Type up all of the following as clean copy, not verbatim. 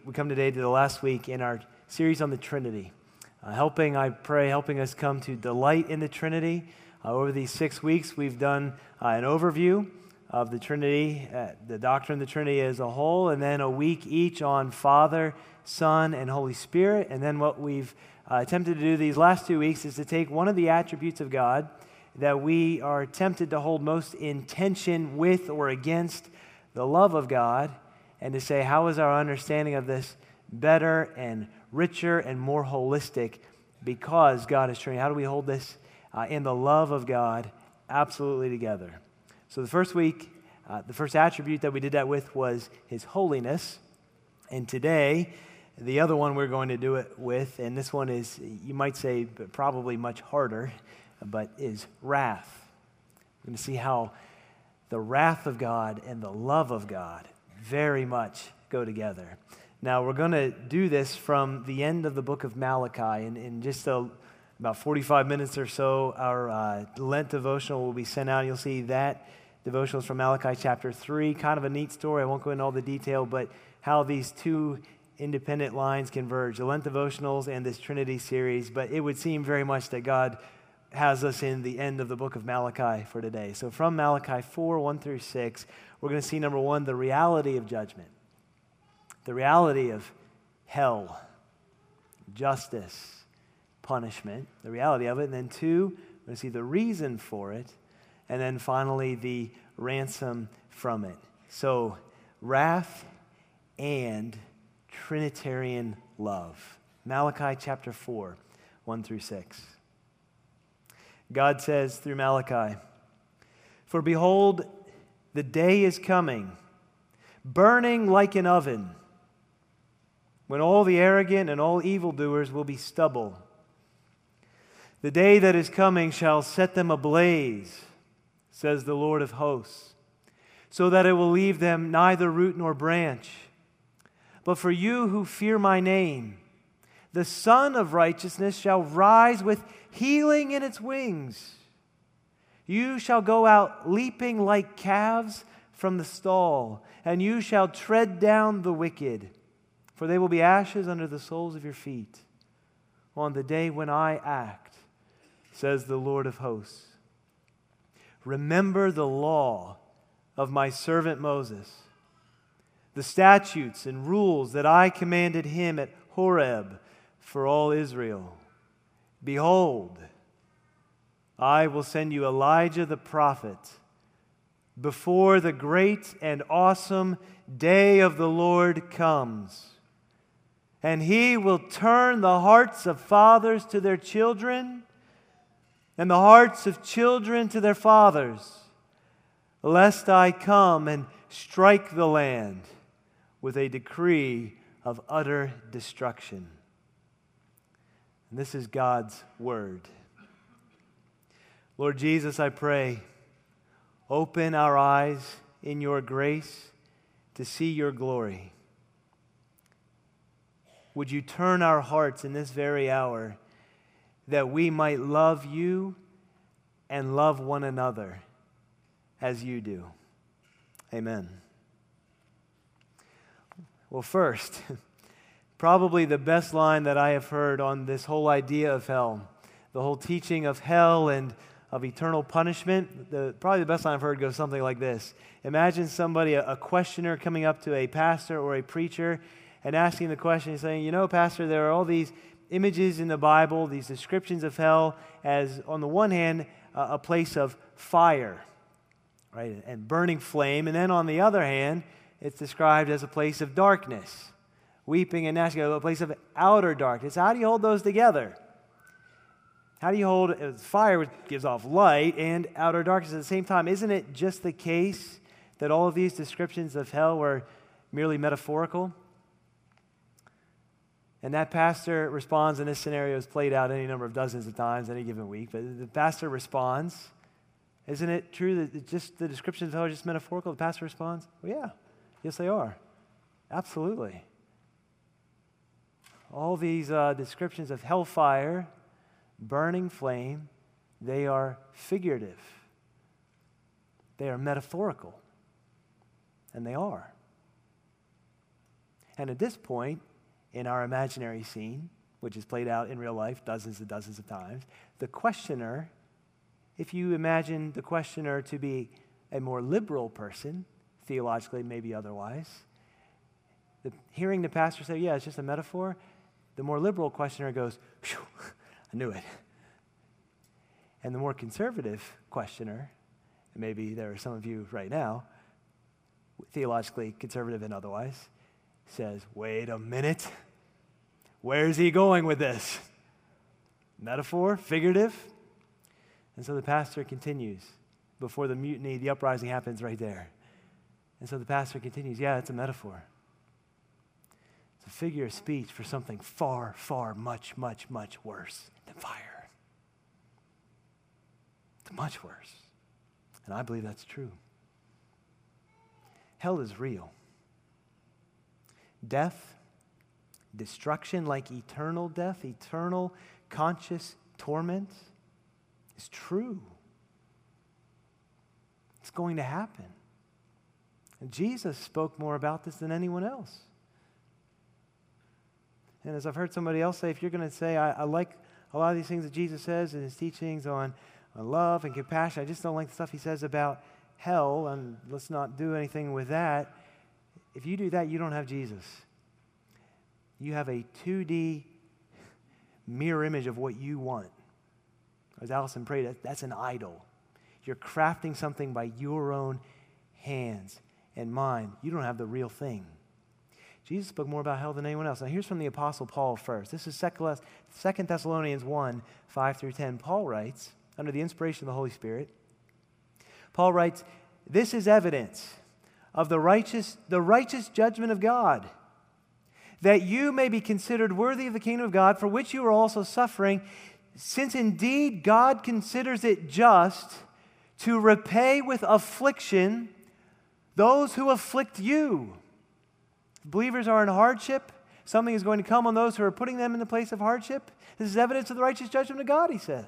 we come today to the last week in our series on the Trinity, helping us come to delight in the Trinity. Over these 6 weeks, we've done an overview of the Trinity, the doctrine of the Trinity as a whole, and then a week each on Father, Son, and Holy Spirit. And then what we've attempted to do these last 2 weeks is to take one of the attributes of God that we are tempted to hold most in tension with or against the love of God, and to say, how is our understanding of this better and richer and more holistic because God is Trinity? How do we hold this in the love of God absolutely together? So the first week, the first attribute that we did that with was His holiness. And today, the other one we're going to do it with, and this one is, you might say, probably much harder, but is wrath. We're going to see how the wrath of God and the love of God very much go together. Now, we're going to do this from the end of the book of Malachi. In just about 45 minutes or so, our Lent devotional will be sent out. You'll see that devotional is from Malachi chapter 3. Kind of a neat story. I won't go into all the detail, but how these two independent lines converge, the Lent devotionals and this Trinity series. But it would seem very much that God has us in the end of the book of Malachi for today. So from Malachi 4, 1 through 6, we're going to see, number one, the reality of judgment, the reality of hell, justice, punishment, the reality of it. And then two, we're going to see the reason for it. And then finally, the ransom from it. So wrath and Trinitarian love. Malachi chapter 4, 1 through 6. God says through Malachi, "For behold, the day is coming, burning like an oven, when all the arrogant and all evildoers will be stubble. The day that is coming shall set them ablaze, says the Lord of hosts, so that it will leave them neither root nor branch. But for you who fear my name, the Son of Righteousness shall rise with healing in its wings. You shall go out leaping like calves from the stall, and you shall tread down the wicked, for they will be ashes under the soles of your feet on the day when I act, says the Lord of hosts. Remember the law of my servant Moses, the statutes and rules that I commanded him at Horeb for all Israel. Behold, I will send you Elijah the prophet before the great and awesome day of the Lord comes. And he will turn the hearts of fathers to their children and the hearts of children to their fathers, lest I come and strike the land with a decree of utter destruction." And this is God's word. Lord Jesus, I pray, open our eyes in your grace to see your glory. Would you turn our hearts in this very hour that we might love you and love one another as you do. Amen. Well, first, probably the best line that I have heard on this whole idea of hell, the whole teaching of hell and of eternal punishment, probably the best line I've heard goes something like this. Imagine somebody, a questioner, coming up to a pastor or a preacher and asking the question, saying, "You know, Pastor, there are all these images in the Bible, these descriptions of hell as, on the one hand, a place of fire, right, and burning flame, and then on the other hand, it's described as a place of darkness, weeping and gnashing, a place of outer darkness." How do you hold those together? How do you hold fire, which gives off light, and outer darkness at the same time? Isn't it just the case that all of these descriptions of hell were merely metaphorical? And that pastor responds, and this scenario is played out any number of dozens of times any given week, but the pastor responds, isn't it true that just the descriptions of hell are just metaphorical? The pastor responds, well, yeah, yes they are. Absolutely. All these descriptions of hellfire, burning flame, they are figurative. They are metaphorical. And they are. And at this point, in our imaginary scene, which is played out in real life dozens and dozens of times, the questioner, if you imagine the questioner to be a more liberal person, theologically, maybe otherwise, hearing the pastor say, yeah, it's just a metaphor, the more liberal questioner goes, phew, I knew it. And the more conservative questioner, and maybe there are some of you right now, theologically conservative and otherwise, says, wait a minute, where's he going with this? Metaphor, figurative? And so the pastor continues before the mutiny, the uprising happens right there. And so the pastor continues, yeah, it's a metaphor. It's a figure of speech for something far, far, much, much, much worse than fire. It's much worse. And I believe that's true. Hell is real. Death, destruction like eternal death, eternal conscious torment is true. It's going to happen. And Jesus spoke more about this than anyone else. And as I've heard somebody else say, if you're going to say, I like a lot of these things that Jesus says in his teachings on love and compassion, I just don't like the stuff he says about hell, and let's not do anything with that. If you do that, you don't have Jesus. You have a 2D mirror image of what you want. As Allison prayed, that's an idol. You're crafting something by your own hands and mind. You don't have the real thing. Jesus spoke more about hell than anyone else. Now here's from the Apostle Paul first. This is 2 Thessalonians 1, 5 through 10. Paul writes, under the inspiration of the Holy Spirit, Paul writes, this is evidence of the righteous judgment of God, that you may be considered worthy of the kingdom of God, for which you are also suffering, since indeed God considers it just to repay with affliction those who afflict you. Believers are in hardship. Something is going to come on those who are putting them in the place of hardship. This is evidence of the righteous judgment of God, he says.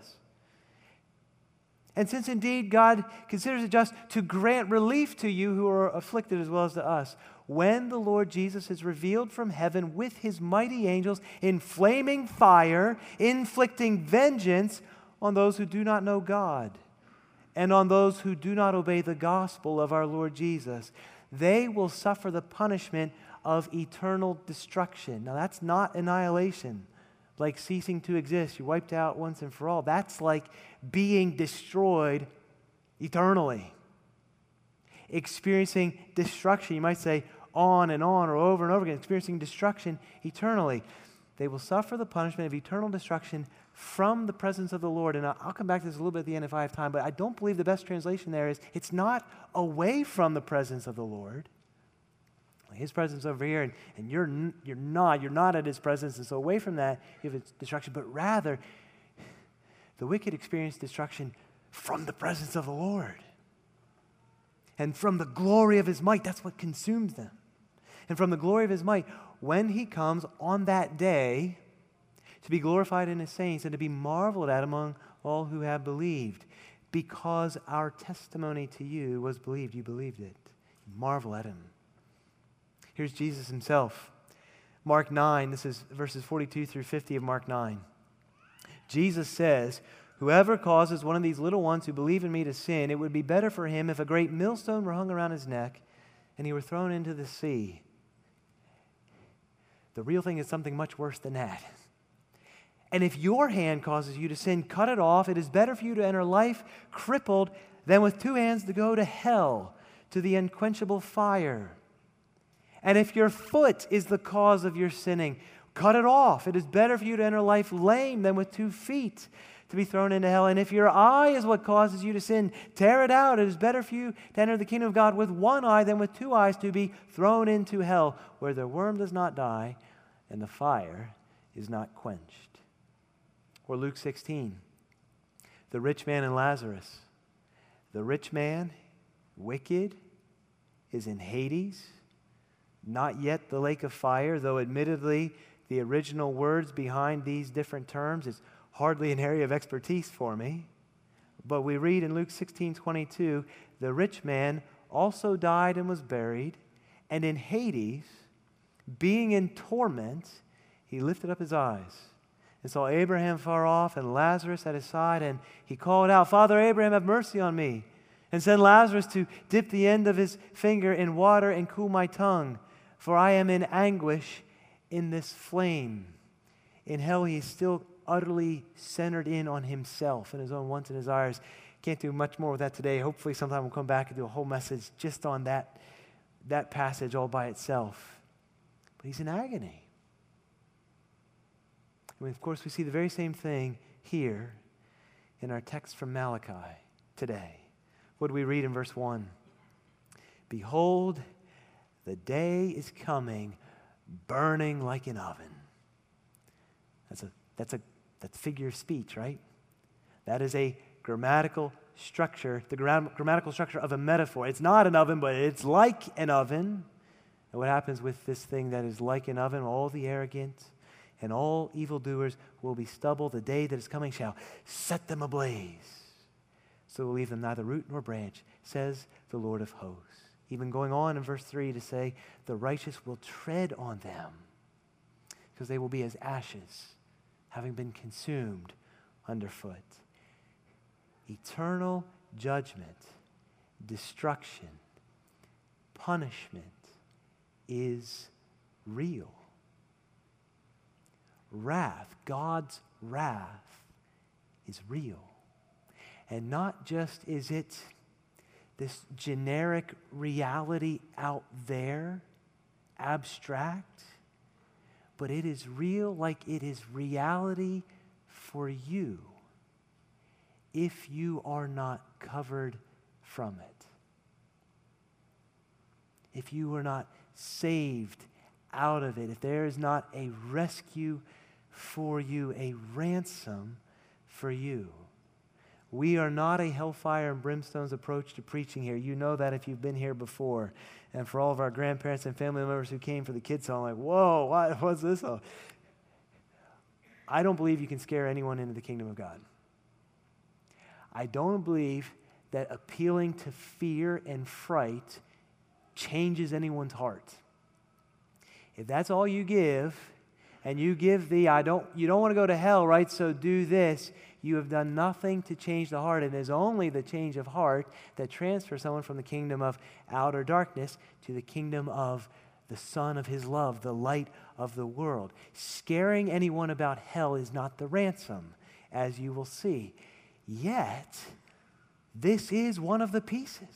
And since indeed God considers it just to grant relief to you who are afflicted as well as to us, when the Lord Jesus is revealed from heaven with his mighty angels in flaming fire, inflicting vengeance on those who do not know God and on those who do not obey the gospel of our Lord Jesus, they will suffer the punishment of eternal destruction. Now that's not annihilation, like ceasing to exist. You're wiped out once and for all. That's like being destroyed eternally. Experiencing destruction. You might say on or over and over again, experiencing destruction eternally. They will suffer the punishment of eternal destruction from the presence of the Lord. And I'll come back to this a little bit at the end if I have time, but I don't believe the best translation there is, it's not away from the presence of the Lord. His presence over here, and you're not at his presence, and so away from that, you have destruction. But rather, the wicked experience destruction from the presence of the Lord. And from the glory of his might, that's what consumes them. And from the glory of his might, when he comes on that day to be glorified in his saints and to be marveled at among all who have believed. Because our testimony to you was believed, you believed it. Marvel at him. Here's Jesus himself. Mark 9, this is verses 42 through 50 of Mark 9. Jesus says, whoever causes one of these little ones who believe in me to sin, it would be better for him if a great millstone were hung around his neck and he were thrown into the sea. The real thing is something much worse than that. And if your hand causes you to sin, cut it off. It is better for you to enter life crippled than with two hands to go to hell, to the unquenchable fire. And if your foot is the cause of your sinning, cut it off. It is better for you to enter life lame than with 2 feet to be thrown into hell. And if your eye is what causes you to sin, tear it out. It is better for you to enter the kingdom of God with 1 eye than with 2 eyes to be thrown into hell, where the worm does not die and the fire is not quenched. Or Luke 16, the rich man and Lazarus. The rich man, wicked, is in Hades, not yet the lake of fire, though admittedly the original words behind these different terms is hardly an area of expertise for me. But we read in Luke 16:22, the rich man also died and was buried, and in Hades Being in torment, he lifted up his eyes and saw Abraham far off and Lazarus at his side, and he called out, Father Abraham, have mercy on me, and send Lazarus to dip the end of his finger in water and cool my tongue, for I am in anguish in this flame. In hell, he is still utterly centered in on himself and his own wants and desires. Can't do much more with that today. Hopefully sometime we'll come back and do a whole message just on that passage all by itself. But he's in agony. And of course, we see the very same thing here in our text from Malachi today. What do we read in verse 1? Behold, the day is coming, burning like an oven. That's a figure of speech, right? That is a grammatical structure, the grammatical structure of a metaphor. It's not an oven, but it's like an oven. And what happens with this thing that is like an oven? All the arrogant and all evildoers will be stubble. The day that is coming shall set them ablaze. So will leave them neither root nor branch, says the Lord of hosts. Even going on in verse 3 to say, the righteous will tread on them, because they will be as ashes, having been consumed underfoot. Eternal judgment, destruction, punishment is real. Wrath, God's wrath, is real. And not just is it this generic reality out there, abstract, but it is real like it is reality for you if you are not covered from it. If you are not saved out of it, if there is not a rescue for you, a ransom for you. We are not a hellfire and brimstone's approach to preaching here. You know that if you've been here before. And for all of our grandparents and family members who came for the kids' song, like, whoa, what's this all? I don't believe you can scare anyone into the kingdom of God. I don't believe that appealing to fear and fright changes anyone's heart. If that's all you give, and you give you don't want to go to hell, right? So do this. You have done nothing to change the heart. It is only the change of heart that transfers someone from the kingdom of outer darkness to the kingdom of the Son of his love, the light of the world. Scaring anyone about hell is not the ransom, as you will see. Yet, this is one of the pieces.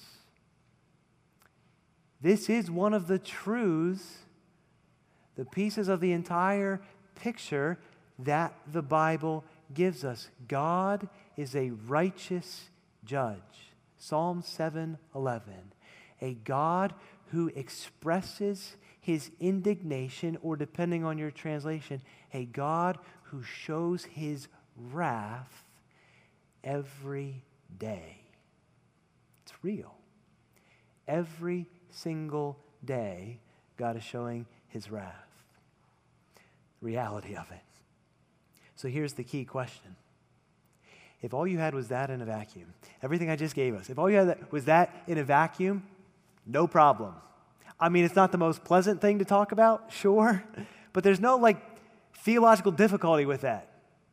This is one of the truths, the pieces of the entire picture that the Bible gives us. God is a righteous judge. Psalm 7:11. A God who expresses his indignation, or depending on your translation, a God who shows his wrath every day. It's real. Every single day, God is showing his wrath. Reality of it. So here's the key question. If all you had was that in a vacuum, everything I just gave us, if all you had was that in a vacuum, no problem. I mean, it's not the most pleasant thing to talk about, sure, but there's no theological difficulty with that.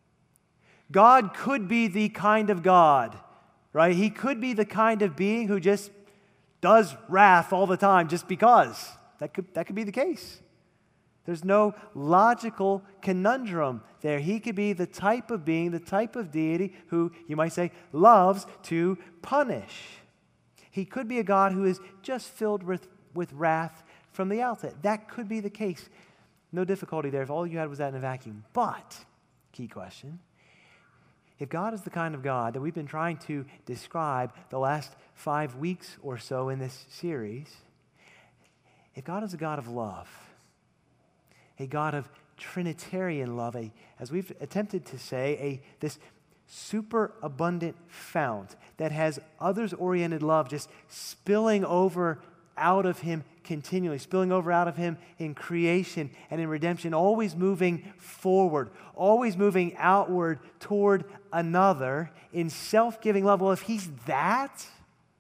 God could be the kind of God, right? He could be the kind of being who just does wrath all the time just because. That could be the case. There's no logical conundrum there. He could be the type of being, the type of deity who, you might say, loves to punish. He could be a God who is just filled with wrath from the outset. That could be the case. No difficulty there if all you had was that in a vacuum. But, key question, if God is the kind of God that we've been trying to describe the last 5 weeks or so in this series, if God is a God of love, a God of Trinitarian love, as we've attempted to say, this superabundant fount that has others-oriented love just spilling over out of him continually, spilling over out of him in creation and in redemption, always moving forward, always moving outward toward another in self-giving love. Well, if he's that,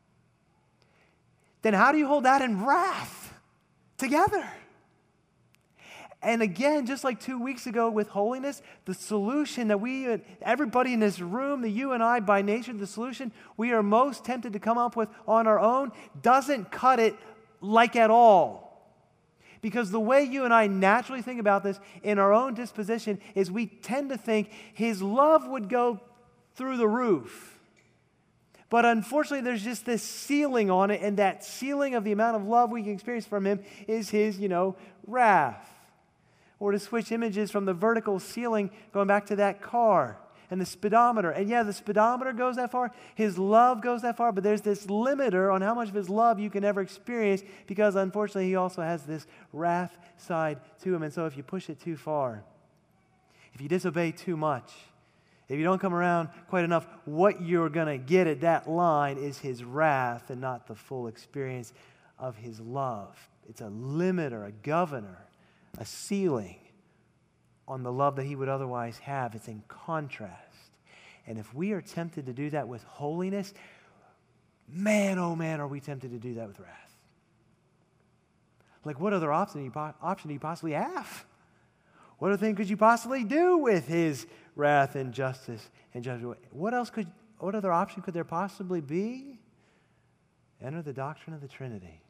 then how do you hold that in wrath together? And again, just like 2 weeks ago with holiness, the solution that everybody in this room, that you and I by nature, the solution we are most tempted to come up with on our own doesn't cut it like at all. Because the way you and I naturally think about this in our own disposition is we tend to think his love would go through the roof. But unfortunately, there's just this ceiling on it, and that ceiling of the amount of love we can experience from him is his, wrath. Or to switch images from the vertical ceiling, going back to that car and the speedometer. And yeah, the speedometer goes that far, his love goes that far, but there's this limiter on how much of his love you can ever experience, because unfortunately he also has this wrath side to him. And so if you push it too far, if you disobey too much, if you don't come around quite enough, what you're going to get at that line is his wrath and not the full experience of his love. It's a limiter, a governor, a ceiling on the love that he would otherwise have. It's in contrast. And if we are tempted to do that with holiness, man, oh man, are we tempted to do that with wrath. Like, what other option do you possibly have? What other thing could you possibly do with his wrath and justice and judgment? What other option could there possibly be? Enter the doctrine of the Trinity.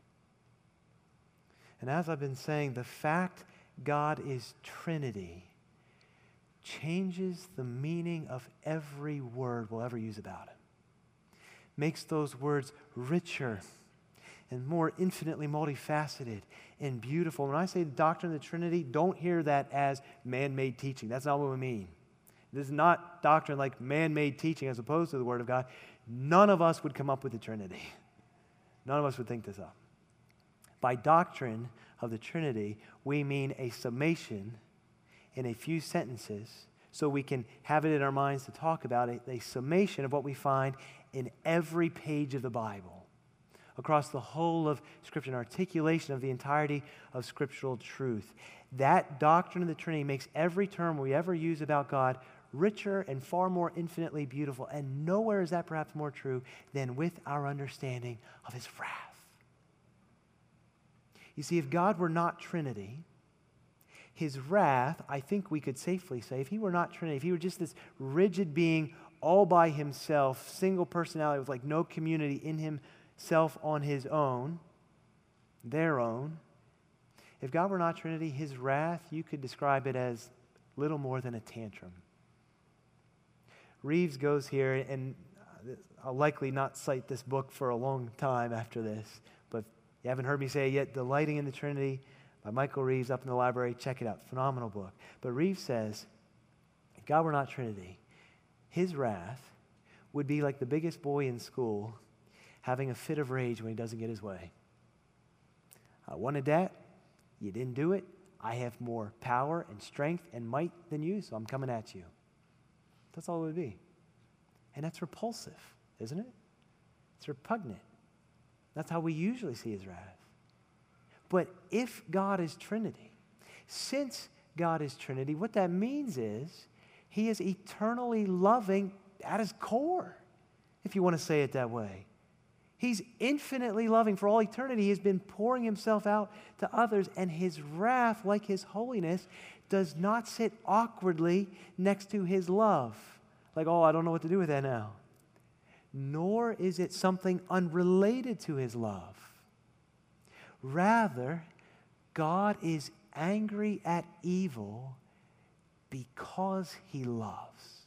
And as I've been saying, the fact God is Trinity changes the meaning of every word we'll ever use about him. Makes those words richer and more infinitely multifaceted and beautiful. When I say the doctrine of the Trinity, don't hear that as man-made teaching. That's not what we mean. This is not doctrine like man-made teaching as opposed to the Word of God. None of us would come up with the Trinity. None of us would think this up. By doctrine of the Trinity, we mean a summation in a few sentences so we can have it in our minds to talk about it, a summation of what we find in every page of the Bible, across the whole of Scripture, an articulation of the entirety of scriptural truth. That doctrine of the Trinity makes every term we ever use about God richer and far more infinitely beautiful, and nowhere is that perhaps more true than with our understanding of his wrath. You see, if God were not Trinity, his wrath, I think we could safely say, if he were not Trinity, if he were just this rigid being all by himself, single personality with like no community in himself on his own, their own, if God were not Trinity, his wrath, you could describe it as little more than a tantrum. Reeves goes here, and I'll likely not cite this book for a long time after this, but you haven't heard me say it yet, Delighting in the Trinity by Michael Reeves, up in the library. Check it out. Phenomenal book. But Reeves says, if God were not Trinity, his wrath would be like the biggest boy in school having a fit of rage when he doesn't get his way. I wanted that. You didn't do it. I have more power and strength and might than you, so I'm coming at you. That's all it would be. And that's repulsive, isn't it? It's repugnant. That's how we usually see his wrath. But if God is Trinity, since God is Trinity, what that means is he is eternally loving at his core, if you want to say it that way. He's infinitely loving for all eternity. He has been pouring himself out to others, and his wrath, like his holiness, does not sit awkwardly next to his love. Like, oh, I don't know what to do with that now. Nor is it something unrelated to his love. Rather, God is angry at evil because he loves.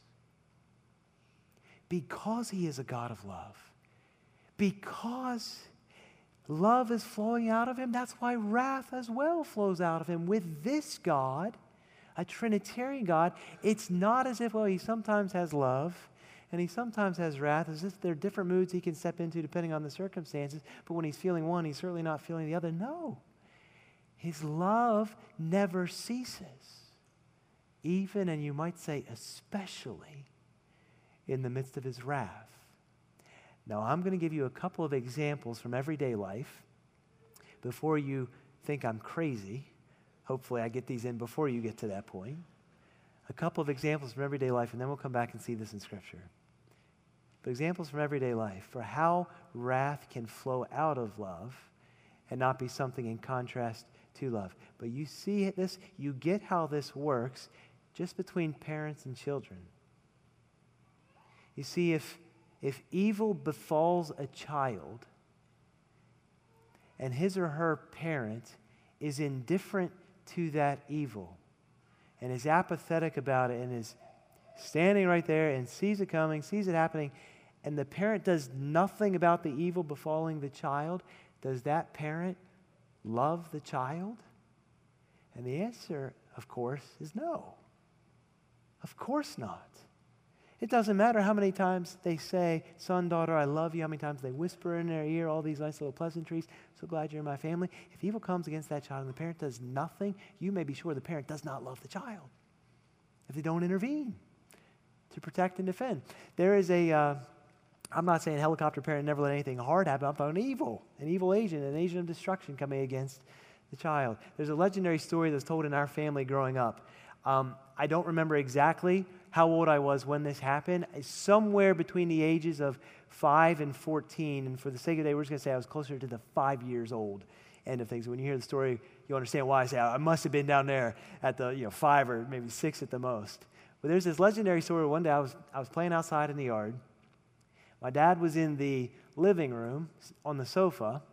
Because he is a God of love. Because love is flowing out of him, that's why wrath as well flows out of him. With this God, a Trinitarian God, it's not as if, well, he sometimes has love and he sometimes has wrath, as if there are different moods he can step into depending on the circumstances, but when he's feeling one, he's certainly not feeling the other. No. His love never ceases, even, and you might say especially, in the midst of his wrath. Now, I'm going to give you a couple of examples from everyday life before you think I'm crazy. Hopefully I get these in before you get to that point. A couple of examples from everyday life, and then we'll come back and see this in Scripture. But examples from everyday life for how wrath can flow out of love and not be something in contrast to love. But you see this, you get how this works just between parents and children. You see, if evil befalls a child and his or her parent is indifferent to that evil and is apathetic about it and is standing right there and sees it coming, sees it happening, and the parent does nothing about the evil befalling the child, does that parent love the child? And the answer, of course, is no. Of course not. It doesn't matter how many times they say, son, daughter, I love you, how many times they whisper in their ear all these nice little pleasantries, so glad you're in my family. If evil comes against that child and the parent does nothing, you may be sure the parent does not love the child if they don't intervene to protect and defend. There is I'm not saying helicopter parent never let anything hard happen. I'm talking an evil agent, an agent of destruction coming against the child. There's a legendary story that's told in our family growing up. I don't remember exactly how old I was when this happened. Somewhere between the ages of 5 and 14, and for the sake of the day, we're just going to say I was closer to the 5 years old end of things. When you hear the story, you'll understand why I say I must have been down there at the 5 or maybe 6 at the most. But there's this legendary story. One day I was playing outside in the yard. My dad was in the living room on the sofa,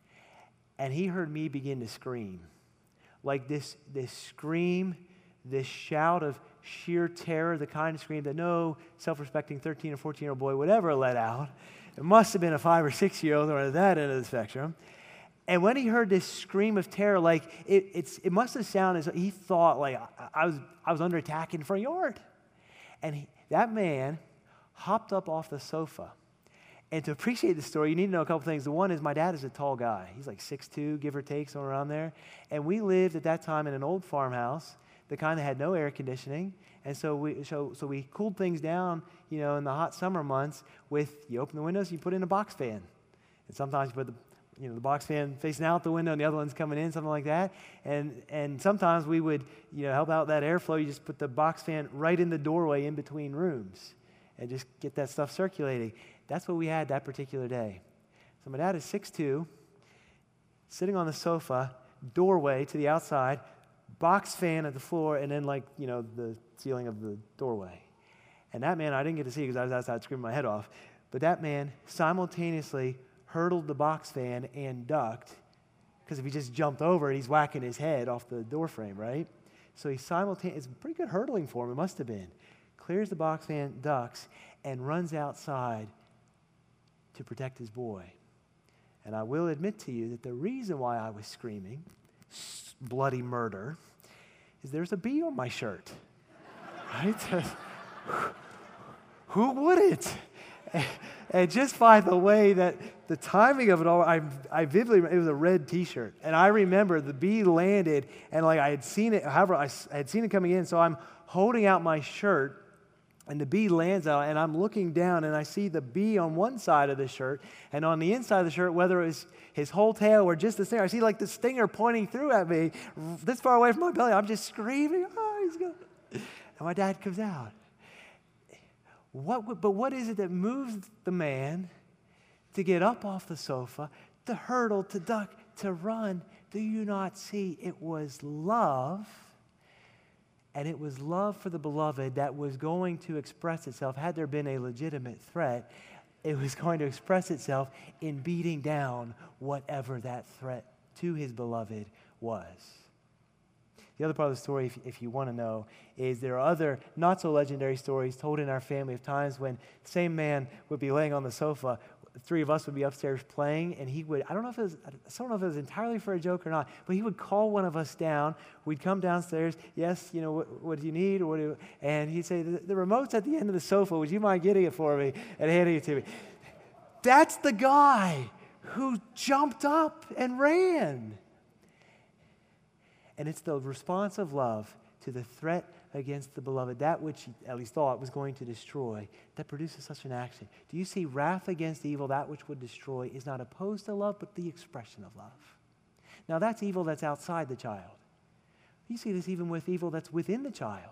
and he heard me begin to scream. Like this scream, this shout of sheer terror, the kind of scream that no self-respecting 13 or 14-year-old boy would ever let out. It must have been a 5 or 6-year-old or at that end of the spectrum. And when he heard this scream of terror, like it must have sounded as he thought like I was under attack in the front yard. And that man hopped up off the sofa. And to appreciate the story, you need to know a couple things. The one is my dad is a tall guy. He's like 6'2", give or take, somewhere around there. And we lived at that time in an old farmhouse, the kind that had no air conditioning. And so we cooled things down, in the hot summer months you open the windows, you put in a box fan. And sometimes you put the box fan facing out the window and the other one's coming in, something like that. And sometimes we would, help out that airflow. You just put the box fan right in the doorway in between rooms and just get that stuff circulating. That's what we had that particular day. So my dad is 6'2", sitting on the sofa, doorway to the outside, box fan at the floor, and then the ceiling of the doorway. And that man, I didn't get to see because I was outside screaming my head off, but that man simultaneously hurdled the box fan and ducked, because if he just jumped over it, he's whacking his head off the door frame, right? So he simultaneously, it's pretty good hurdling for him, it must have been, clears the box fan, ducks, and runs outside to protect his boy. And I will admit to you that the reason why I was screaming bloody murder is there's a bee on my shirt, right? Who wouldn't? And just by the way that the timing of it all, I vividly, it was a red T-shirt, and I remember the bee landed, and I had seen it. However, I had seen it coming in, so I'm holding out my shirt. And the bee lands out, and I'm looking down, and I see the bee on one side of the shirt, and on the inside of the shirt, whether it was his whole tail or just the stinger, I see the stinger pointing through at me this far away from my belly. I'm just screaming, oh, he's going. And my dad comes out. But what is it that moves the man to get up off the sofa, to hurdle, to duck, to run? Do you not see? It was love. And it was love for the beloved that was going to express itself. Had there been a legitimate threat, it was going to express itself in beating down whatever that threat to his beloved was. The other part of the story, if you want to know, is there are other not-so-legendary stories told in our family of times when the same man would be laying on the sofa. The three of us would be upstairs playing, and he would, I don't know if it was entirely for a joke or not, but he would call one of us down. We'd come downstairs, yes, what do you need? And he'd say, the remote's at the end of the sofa. Would you mind getting it for me and handing it to me? That's the guy who jumped up and ran. And it's the response of love to the threat against the beloved, that which he at least thought was going to destroy, that produces such an action. Do you see wrath against evil, that which would destroy, is not opposed to love, but the expression of love. Now that's evil that's outside the child. You see this even with evil that's within the child.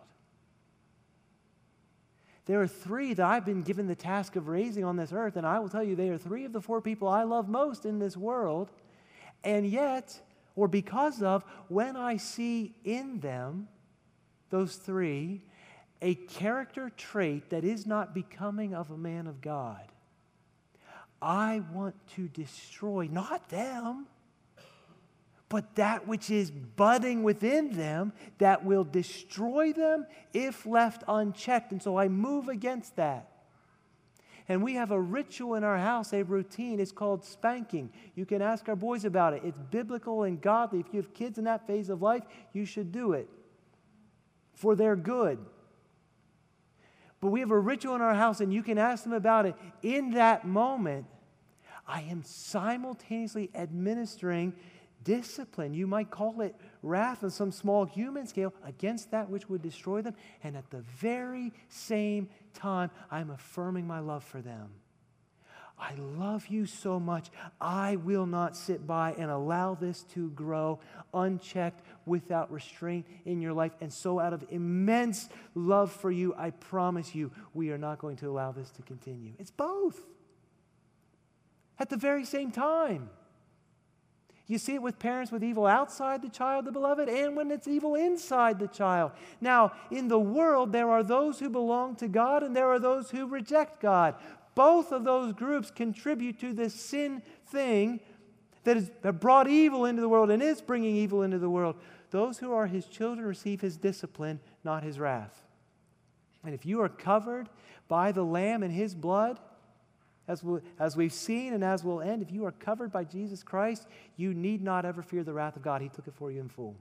There are 3 that I've been given the task of raising on this earth, and I will tell you they are 3 of the 4 people I love most in this world, and yet or because of, when I see in them, those three, a character trait that is not becoming of a man of God, I want to destroy not them, but that which is budding within them that will destroy them if left unchecked. And so I move against that. And we have a ritual in our house, a routine. It's called spanking. You can ask our boys about it. It's biblical and godly. If you have kids in that phase of life, you should do it for their good. But we have a ritual in our house, and you can ask them about it. In that moment, I am simultaneously administering discipline. You might call it wrath on some small human scale against that which would destroy them. And at the very same time, I'm affirming my love for them. I love you so much. I will not sit by and allow this to grow unchecked without restraint in your life. And so out of immense love for you, I promise you, we are not going to allow this to continue. It's both. At the very same time. You see it with parents with evil outside the child, the beloved, and when it's evil inside the child. Now, in the world, there are those who belong to God and there are those who reject God. Both of those groups contribute to this sin thing that has brought evil into the world and is bringing evil into the world. Those who are His children receive His discipline, not His wrath. And if you are covered by the Lamb and His blood, as we've seen and as we'll end, if you are covered by Jesus Christ, you need not ever fear the wrath of God. He took it for you in full.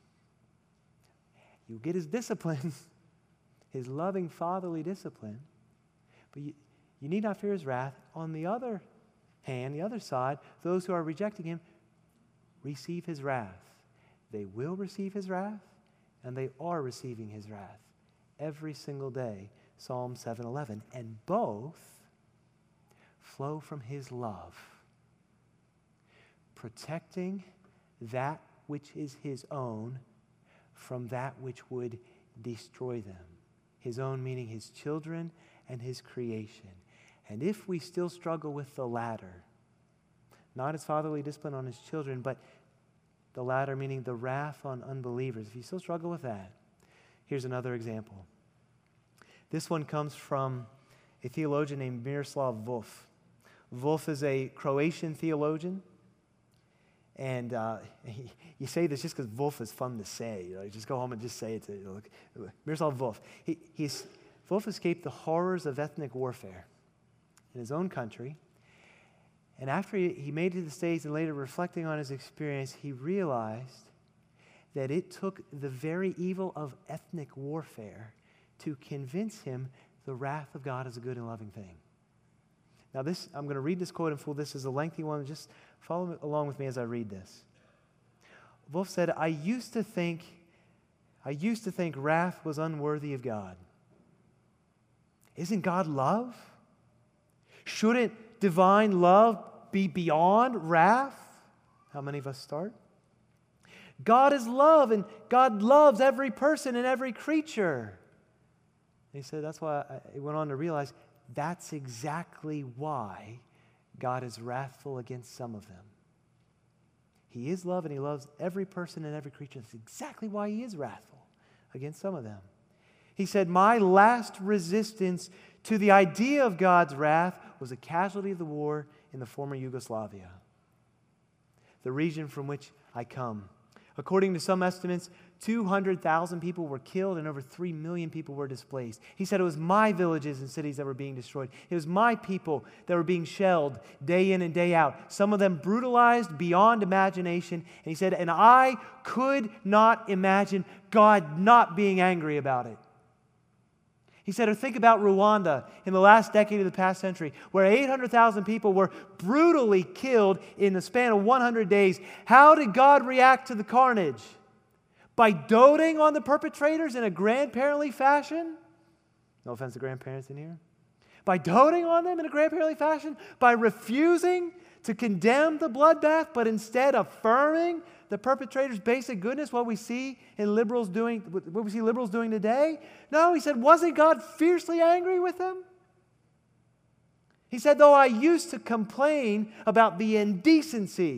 You get His discipline, His loving fatherly discipline, but you need not fear His wrath. On the other hand, the other side, those who are rejecting Him receive His wrath. They will receive His wrath, and they are receiving His wrath every single day. Psalm 7:11. And both flow from His love, protecting that which is His own from that which would destroy them. His own meaning His children and His creation. And if we still struggle with the latter, not His fatherly discipline on His children, but the latter meaning the wrath on unbelievers, if you still struggle with that, here's another example. This one comes from a theologian named Miroslav Volf. Volf is a Croatian theologian, and you say this just because Volf is fun to say. You just go home and just say it. Miroslav Volf. Volf escaped the horrors of ethnic warfare in his own country, and after he made it to the States and later reflecting on his experience, he realized that it took the very evil of ethnic warfare to convince him the wrath of God is a good and loving thing. Now I'm going to read this quote in full. This is a lengthy one. Just follow along with me as I read this. Volf said, I used to think wrath was unworthy of God. Isn't God love? Shouldn't divine love be beyond wrath? How many of us start? God is love, and God loves every person and every creature. And he said that's why he went on to realize that's exactly why God is wrathful against some of them. He is love and He loves every person and every creature. That's exactly why He is wrathful against some of them. He said, my last resistance to the idea of God's wrath was a casualty of the war in the former Yugoslavia, the region from which I come. According to some estimates, 200,000 people were killed and over 3 million people were displaced. He said it was my villages and cities that were being destroyed. It was my people that were being shelled day in and day out. Some of them brutalized beyond imagination. And he said, and I could not imagine God not being angry about it. He said, or think about Rwanda in the last decade of the past century, where 800,000 people were brutally killed in the span of 100 days. How did God react to the carnage? By doting on the perpetrators in a grandparently fashion? No offense to grandparents in here. By doting on them in a grandparently fashion? By refusing to condemn the bloodbath, but instead affirming the perpetrator's basic goodness, what we see liberals doing today? No, he said, wasn't God fiercely angry with them? He said, though I used to complain about the indecency,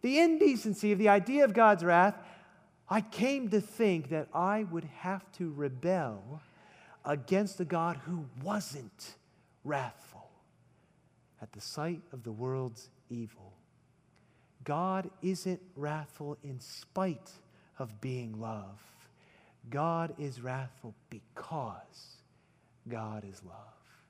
the indecency of the idea of God's wrath, I came to think that I would have to rebel against a God who wasn't wrathful at the sight of the world's evil. God isn't wrathful in spite of being love. God is wrathful because God is love.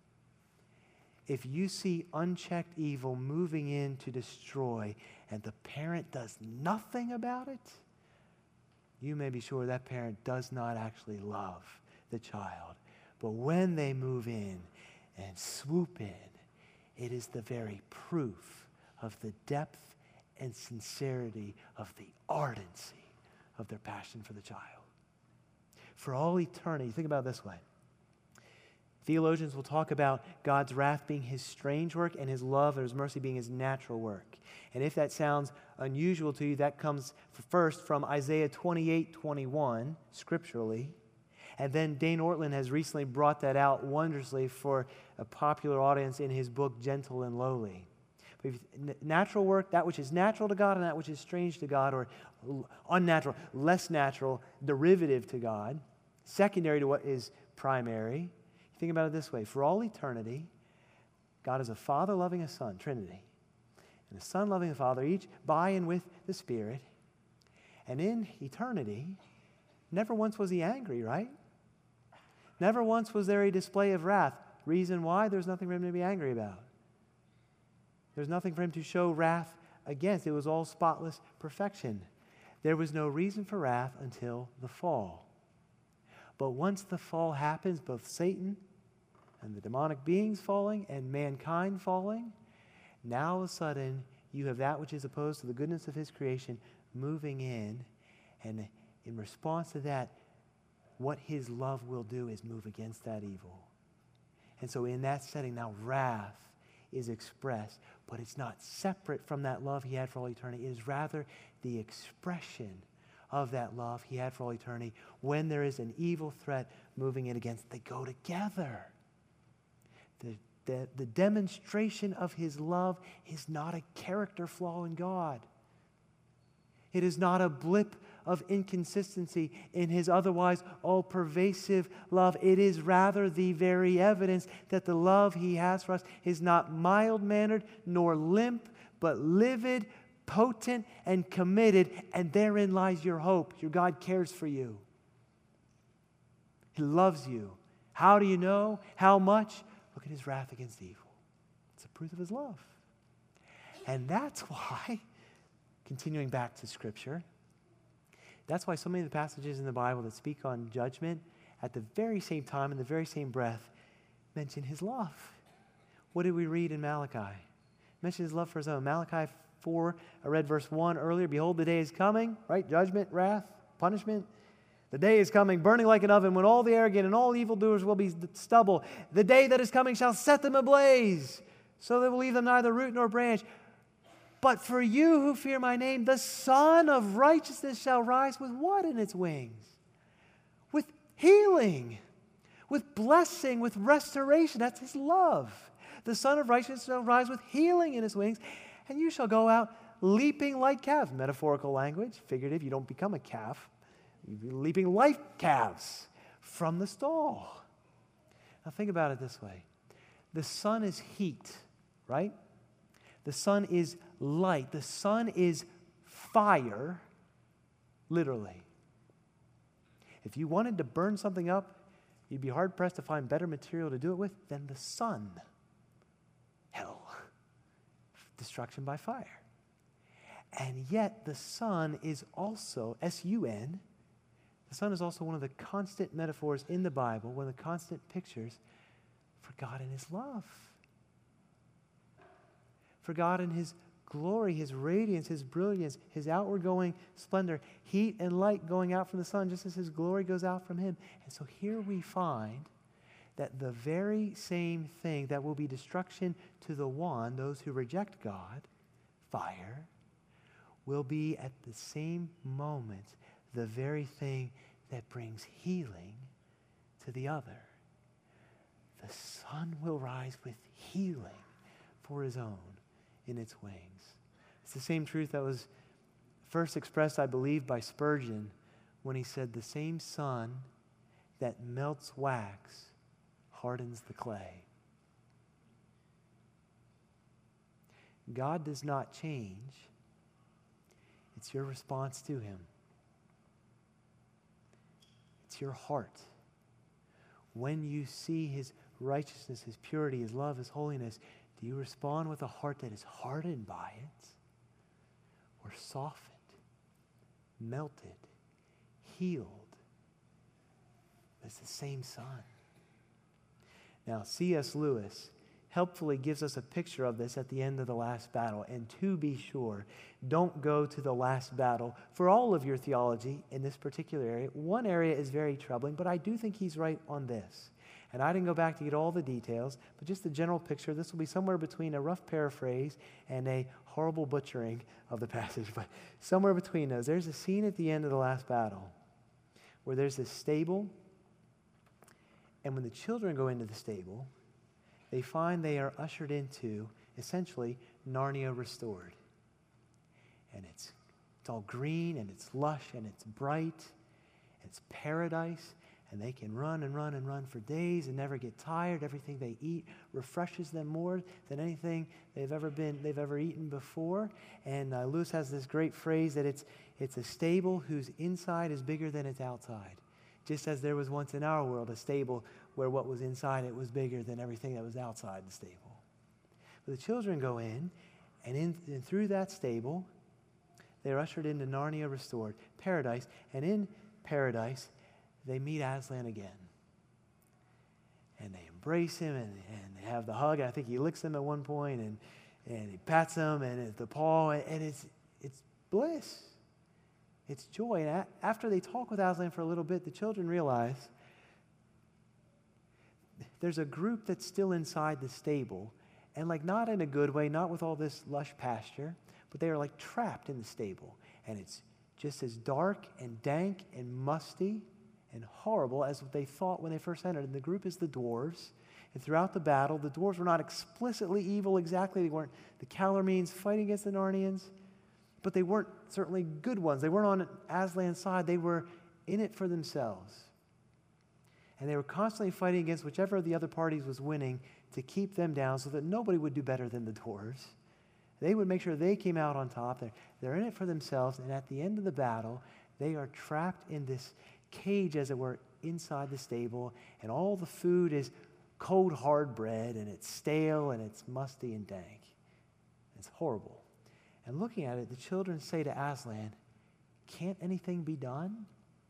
If you see unchecked evil moving in to destroy and the parent does nothing about it, you may be sure that parent does not actually love the child. But when they move in and swoop in, it is the very proof of the depth and sincerity of the ardency of their passion for the child. For all eternity, think about it this way. Theologians will talk about God's wrath being his strange work and his love or his mercy being his natural work. And if that sounds unusual to you, that comes first from Isaiah 28:21, scripturally. And then Dane Ortlund has recently brought that out wondrously for a popular audience in his book, Gentle and Lowly. But natural work, that which is natural to God and that which is strange to God, or unnatural, less natural, derivative to God, secondary to what is primary. Think about it this way. For all eternity, God is a Father loving a Son, Trinity, and a Son loving a Father, each by and with the Spirit. And in eternity, never once was he angry, right? Never once was there a display of wrath. Reason why? There's nothing for him to be angry about. There's nothing for him to show wrath against. It was all spotless perfection. There was no reason for wrath until the fall. But once the fall happens, both Satan and the demonic beings falling and mankind falling, now all of a sudden you have that which is opposed to the goodness of his creation moving in, and in response to that, what his love will do is move against that evil. And so in that setting now wrath is expressed, but it's not separate from that love he had for all eternity. It is rather the expression of that love he had for all eternity. When there is an evil threat moving in against, they go together. The demonstration of his love is not a character flaw in God. It is not a blip of inconsistency in his otherwise all-pervasive love. It is rather the very evidence that the love he has for us is not mild-mannered nor limp, but livid, potent, and committed, and therein lies your hope. Your God cares for you. He loves you. How do you know? How much? Look at his wrath against evil. It's a proof of his love. And that's why, continuing back to Scripture, that's why so many of the passages in the Bible that speak on judgment at the very same time, in the very same breath, mention his love. What did we read in Malachi? Mention his love for his own. Malachi 4, I read verse 1 earlier. Behold, the day is coming, right? Judgment, wrath, punishment. The day is coming, burning like an oven, when all the arrogant and all evildoers will be stubble. The day that is coming shall set them ablaze, so they will leave them neither root nor branch. But for you who fear my name, the Son of righteousness shall rise with what in its wings? With healing, with blessing, with restoration. That's his love. The Son of righteousness shall rise with healing in his wings, and you shall go out leaping like calves. Metaphorical language, figurative. You don't become a calf. You're leaping like calves from the stall. Now think about it this way. The sun is heat, right? The sun is light. The sun is fire, literally. If you wanted to burn something up, you'd be hard-pressed to find better material to do it with than the sun. Hell. Destruction by fire. And yet the sun is also, S-U-N, the sun is also one of the constant metaphors in the Bible, one of the constant pictures for God and his love. For God and his glory, his radiance, his brilliance, his outward going splendor, heat and light going out from the sun, just as his glory goes out from him. And so here we find that the very same thing that will be destruction to the one, those who reject God, fire, will be at the same moment the very thing that brings healing to the other. The sun will rise with healing for his own in its wings. It's the same truth that was First expressed, I believe, by Spurgeon when he said, the same sun that melts wax hardens the clay. God does not change. It's your response to him. It's your heart. When you see his righteousness, his purity, his love, his holiness, do you respond with a heart that is hardened by it, or softened, melted, healed? It's the same Son. Now, C.S. Lewis helpfully gives us a picture of this at the end of the last battle. And to be sure, don't go to the last battle for all of your theology in this particular area. One area is very troubling, but I do think he's right on this. And I didn't go back to get all the details, but just the general picture. This will be somewhere between a rough paraphrase and a horrible butchering of the passage, but somewhere between those. There's a scene at the end of the last battle where there's this stable, and when the children go into the stable, they find they are ushered into, essentially, Narnia restored. And it's all green, and it's lush, and it's bright, and it's paradise, and they can run and run and run for days and never get tired. Everything they eat refreshes them more than anything they've ever eaten before. And Lewis has this great phrase that it's a stable whose inside is bigger than its outside. Just as there was once in our world a stable where what was inside it was bigger than everything that was outside the stable. But the children go in, and through that stable, they're ushered into Narnia restored, paradise. And in paradise, they meet Aslan again. And they embrace him, and they have the hug. I think he licks them at one point, and he pats them, and it's the paw, and it's bliss. It's joy. And after they talk with Aslan for a little bit, the children realize there's a group that's still inside the stable, and not in a good way, not with all this lush pasture, but they are trapped in the stable. And it's just as dark and dank and musty and horrible as what they thought when they first entered. And the group is the dwarves. And throughout the battle, the dwarves were not explicitly evil exactly. They weren't the Calormenes fighting against the Narnians, but they weren't certainly good ones. They weren't on Aslan's side. They were in it for themselves. And they were constantly fighting against whichever of the other parties was winning to keep them down so that nobody would do better than the dwarves. They would make sure they came out on top. They're in it for themselves, and at the end of the battle, they are trapped in this cage, as it were, inside the stable, and all the food is cold, hard bread, and it's stale, and it's musty and dank. It's horrible. And looking at it, the children say to Aslan, "Can't anything be done?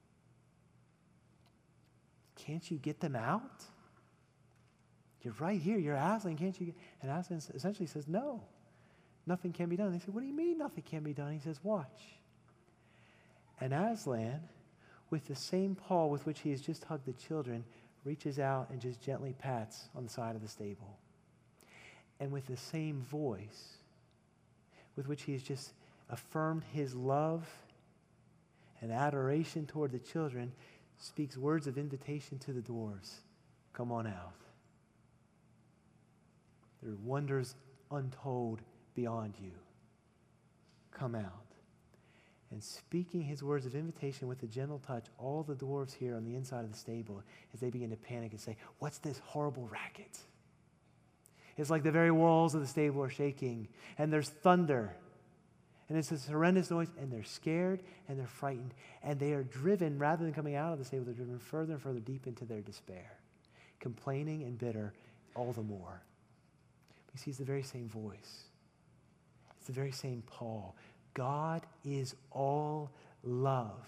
Can't you get them out? You're right here. You're Aslan. Can't you?" And Aslan essentially says, "No, nothing can be done." They say, "What do you mean nothing can be done?" He says, "Watch." And Aslan, with the same paw with which he has just hugged the children, reaches out and just gently pats on the side of the stable. And with the same voice with which he has just affirmed his love and adoration toward the children, speaks words of invitation to the dwarves. Come on out. There are wonders untold beyond you. Come out. And speaking his words of invitation with a gentle touch, all the dwarves here on the inside of the stable, as they begin to panic and say, "What's this horrible racket?" It's like the very walls of the stable are shaking, and there's thunder. And it's this horrendous noise, and they're scared, and they're frightened, and they are driven, rather than coming out of the stable, they're driven further and further deep into their despair, complaining and bitter all the more. You see, it's the very same voice. It's the very same Paul. God is all love.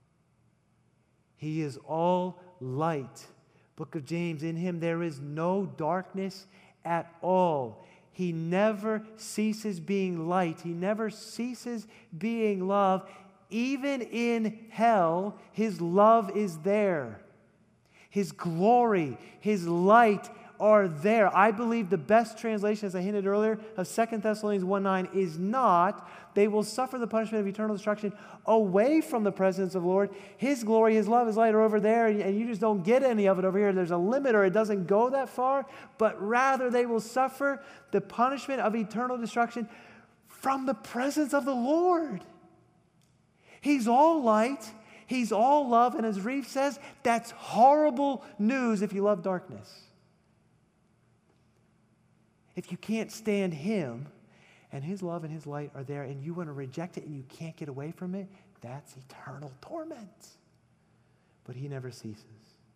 He is all light. Book of James, in him there is no darkness at all. He never ceases being light. He never ceases being love. Even in hell, his love is there. His glory, his light are there. I believe the best translation, as I hinted earlier, of 2 Thessalonians 1:9 is not, "They will suffer the punishment of eternal destruction away from the presence of the Lord." His glory, his love, his light are over there, and you just don't get any of it over here. There's a limit, or it doesn't go that far. But rather, they will suffer the punishment of eternal destruction from the presence of the Lord. He's all light. He's all love. And as Reeve says, that's horrible news if you love darkness. If you can't stand him and his love and his light are there and you want to reject it and you can't get away from it, that's eternal torment. But he never ceases.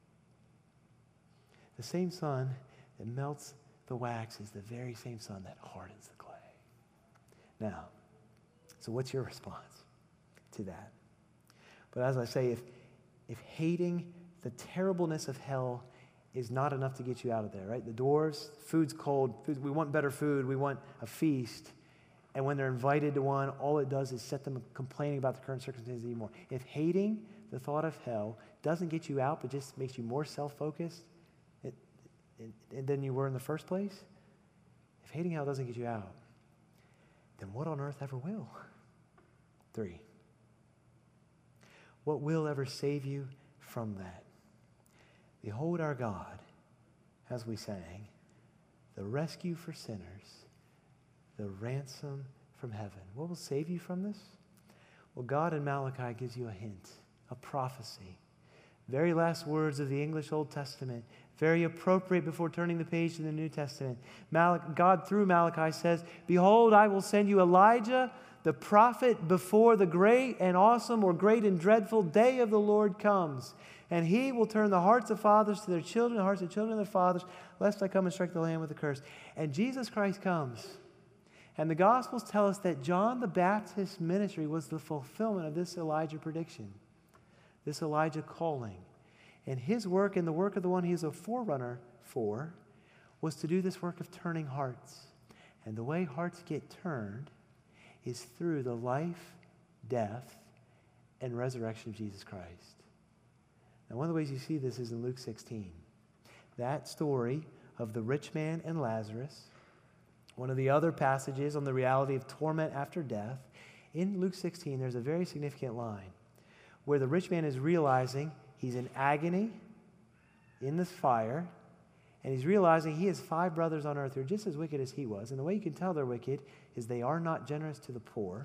The same sun that melts the wax is the very same sun that hardens the clay. Now, so what's your response to that? But as I say, if hating the terribleness of hell is not enough to get you out of there, right? The doors, food's cold, we want better food, we want a feast. And when they're invited to one, all it does is set them complaining about the current circumstances even more. If hating the thought of hell doesn't get you out, but just makes you more self-focused than you were in the first place, if hating hell doesn't get you out, then what on earth ever will? 3. What will ever save you from that? Behold our God, as we sang, the rescue for sinners, the ransom from heaven. What will save you from this? Well, God in Malachi gives you a hint, a prophecy. Very last words of the English Old Testament, very appropriate before turning the page to the New Testament. God through Malachi says, behold, I will send you Elijah, the prophet, before the great and awesome or great and dreadful day of the Lord comes. And he will turn the hearts of fathers to their children, the hearts of children to their fathers, lest I come and strike the land with a curse. And Jesus Christ comes. And the Gospels tell us that John the Baptist's ministry was the fulfillment of this Elijah prediction, this Elijah calling. And his work and the work of the one he is a forerunner for was to do this work of turning hearts. And the way hearts get turned is through the life, death, and resurrection of Jesus Christ. Now, one of the ways you see this is in Luke 16. That story of the rich man and Lazarus, one of the other passages on the reality of torment after death. In Luke 16, there's a very significant line where the rich man is realizing he's in agony in this fire, and he's realizing he has 5 brothers on earth who are just as wicked as he was. And the way you can tell they're wicked is they are not generous to the poor.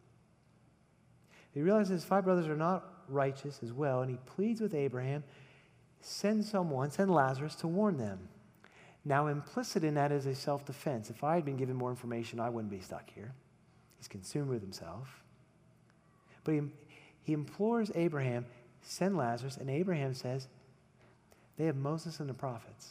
He realizes his 5 brothers are not righteous as well, and he pleads with Abraham, send Lazarus to warn them. Now, implicit in that is a self-defense. If I had been given more information, I wouldn't be stuck here. He's consumed with himself. But he implores Abraham, send Lazarus, and Abraham says, they have Moses and the prophets.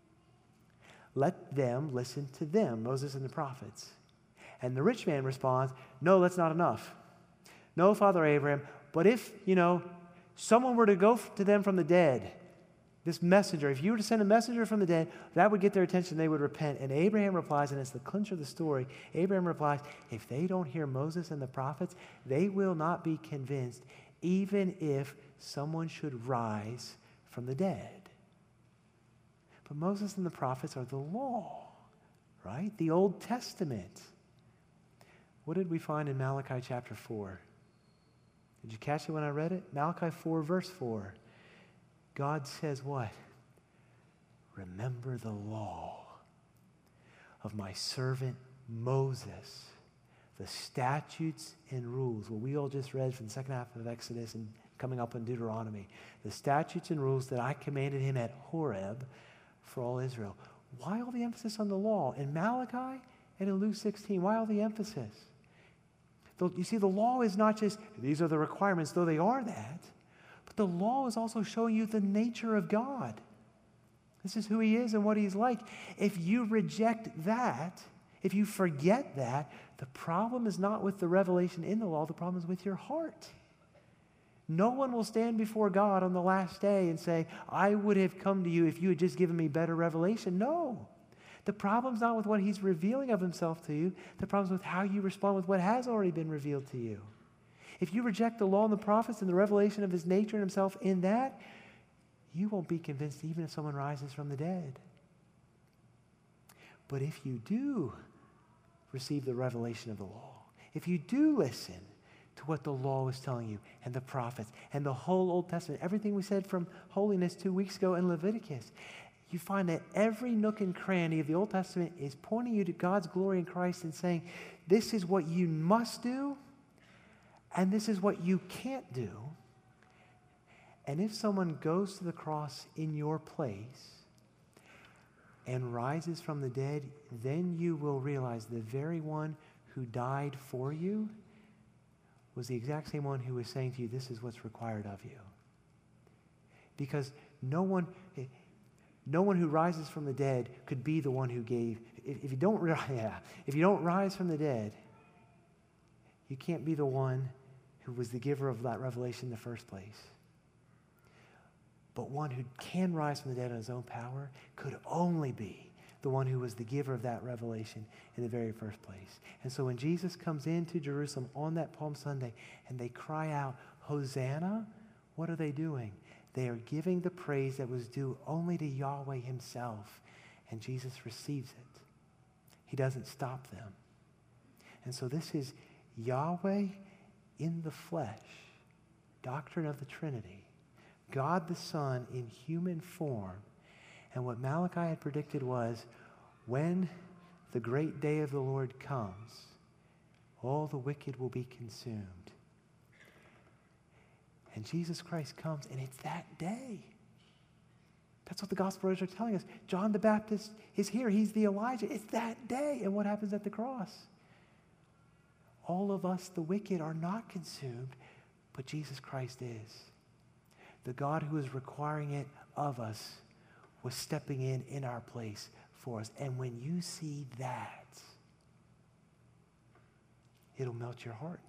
Let them listen to them, Moses and the prophets. And the rich man responds, no, that's not enough. No, Father Abraham, but if, someone were to go to them from the dead, this messenger, if you were to send a messenger from the dead, that would get their attention, they would repent. And Abraham replies, and it's the clincher of the story, Abraham replies, if they don't hear Moses and the prophets, they will not be convinced, even if someone should rise from the dead. But Moses and the prophets are the law, right? The Old Testament. What did we find in Malachi chapter 4? Did you catch it when I read it? Malachi 4, verse 4. God says what? Remember the law of my servant Moses, the statutes and rules. What we all just read from the second half of Exodus and coming up in Deuteronomy. The statutes and rules that I commanded him at Horeb for all Israel. Why all the emphasis on the law? In Malachi and in Luke 16, why all the emphasis? You see, the law is not just, these are the requirements, though they are that. But the law is also showing you the nature of God. This is who he is and what he's like. If you reject that, if you forget that, the problem is not with the revelation in the law, the problem is with your heart. No one will stand before God on the last day and say, I would have come to you if you had just given me better revelation. No. The problem's not with what he's revealing of himself to you. The problem's with how you respond with what has already been revealed to you. If you reject the law and the prophets and the revelation of his nature and himself in that, you won't be convinced even if someone rises from the dead. But if you do receive the revelation of the law, if you do listen to what the law is telling you and the prophets and the whole Old Testament, everything we said from holiness 2 weeks ago in Leviticus, you find that every nook and cranny of the Old Testament is pointing you to God's glory in Christ and saying, this is what you must do And this is what you can't do. And if someone goes to the cross in your place and rises from the dead, then you will realize the very one who died for you was the exact same one who was saying to you, this is what's required of you. Because no one who rises from the dead could be the one who gave. If you don't rise from the dead, you can't be the one who was the giver of that revelation in the first place. But one who can rise from the dead in his own power could only be the one who was the giver of that revelation in the very first place. And so when Jesus comes into Jerusalem on that Palm Sunday and they cry out, Hosanna, what are they doing? They are giving the praise that was due only to Yahweh himself. And Jesus receives it. He doesn't stop them. And so this is Yahweh in the flesh, doctrine of the Trinity, God the Son in human form. And what Malachi had predicted was, when the great day of the Lord comes, all the wicked will be consumed. And Jesus Christ comes, and it's that day. That's what the gospel writers are telling us. John the Baptist is here. He's the Elijah. It's that day. And what happens at the cross? All of us, the wicked, are not consumed, but Jesus Christ is. The God who is requiring it of us was stepping in our place for us. And when you see that, it'll melt your heart.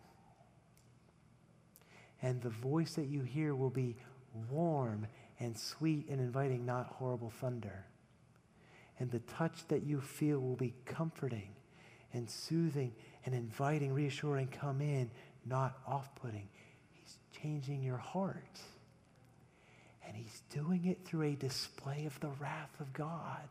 And the voice that you hear will be warm and sweet and inviting, not horrible thunder. And the touch that you feel will be comforting and soothing and inviting, reassuring, come in, not off-putting. He's changing your heart. And he's doing it through a display of the wrath of God.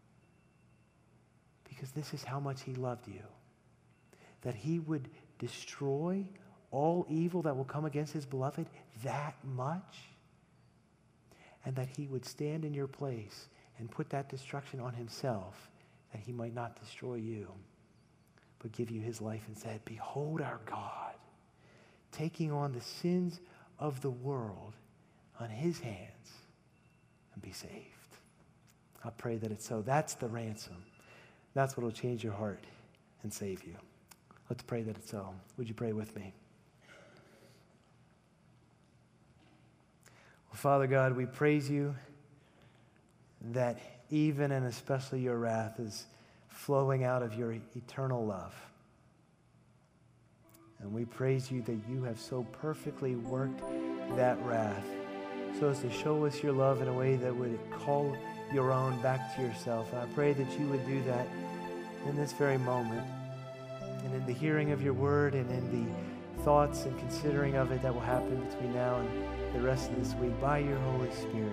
Because this is how much he loved you. That he would destroy all evil that will come against his beloved that much. And that he would stand in your place and put that destruction on himself, that he might not destroy you, but give you his life and said, behold our God, taking on the sins of the world on his hands, and be saved. I pray that it's so. That's the ransom. That's what will change your heart and save you. Let's pray that it's so. Would you pray with me? Well, Father God, we praise you that even and especially your wrath is flowing out of your eternal love. And we praise you that you have so perfectly worked that wrath so as to show us your love in a way that would call your own back to yourself. And I pray that you would do that in this very moment, and in the hearing of your word, and in the thoughts and considering of it that will happen between now and the rest of this week by your Holy Spirit.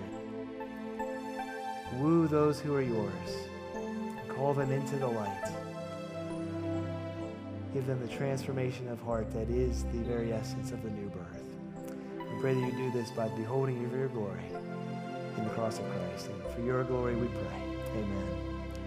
Woo those who are yours. Call them into the light. Give them the transformation of heart that is the very essence of the new birth. We pray that you do this by beholding you for your glory in the cross of Christ. And for your glory we pray. Amen.